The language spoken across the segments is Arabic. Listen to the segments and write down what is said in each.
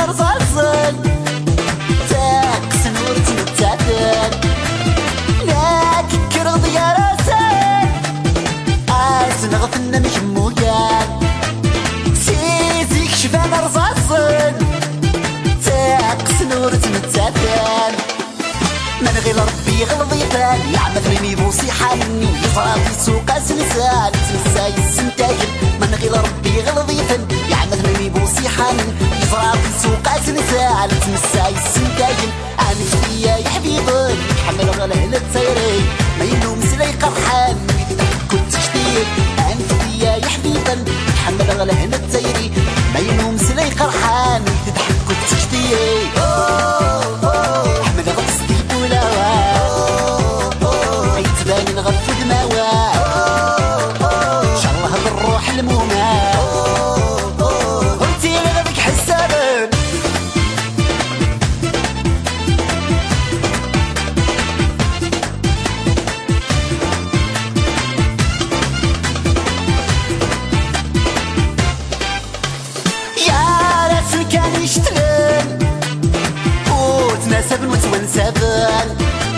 رصاصن تاقس نور تمتعدن ناك كرض يا راسن نغفن مجمويان سيزيك شفان رصاصن تاقس نور تمتعدن من غير ربي غلظيفان يعمل ريمي بوصي حالني يفرى في سوق سنسان تنساي السنتاجن من غير ربي غلظيفان يعمل ريمي بوصي حالني يفرى في سوق سنسان تنساي السنتاجن أنا فيا يا حبيبي حمل غلهنا تسيري ما ينوم سلي قرحان كنت شتير أنا فيا يا حبيبي حمل غلهنا تسيري ما ينوم سلي قرحان تضحك كنت شتير نغفد مواه ان شاء الله بالروح الموماه وانتي لغبك حسابن يا راسل كان يشتغل وتناسبن وتونسبن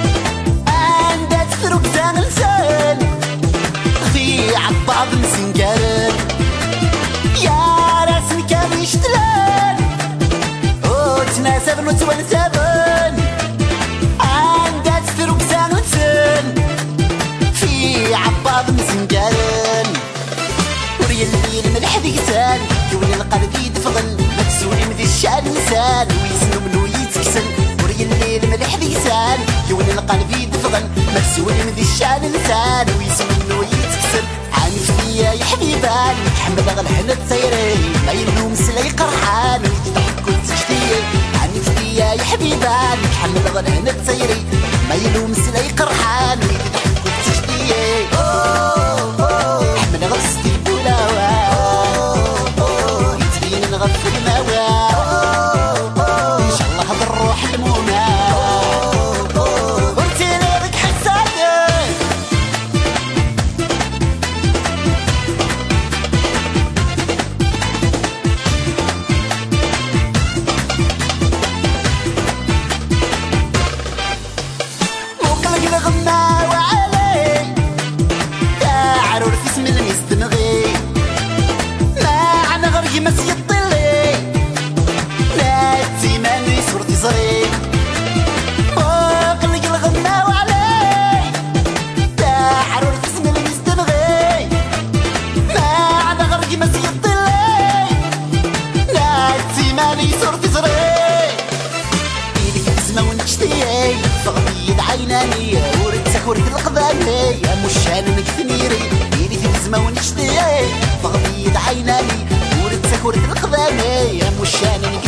بعض مسنقرن يا راسن كان يشتلن وتناسبن وتونسبن عندها تفرق سانوتن في عباض مسنقرن وريا الليل ملح ديكتان يولي القلب يدفغن مكسوني مذي الشعر نسان ويسنو منو يتكسن وريا الليل ملح ديكتان يولي القلب يدفغن مكسوني مذي الشعر نسان ويسنو منو يتكسن يا حبيبان حمل غلحنا تسيري ما ينوم سلي قرحان ويتضحك كنت تشتير عني فيا يا حبيبان حمل غلحنا تسيري ما ينوم سلي قرحان ويتضحك كنت تشتير حمل غلستي بولاوا يتبين نغفل موا ان شاء الله بالروح المونا فغبيد عيناني ورتك ورد القضاني مشان مكثنيري يدي في الزما ونشتي فغبيد عيناني ورتك ورد القضاني مشان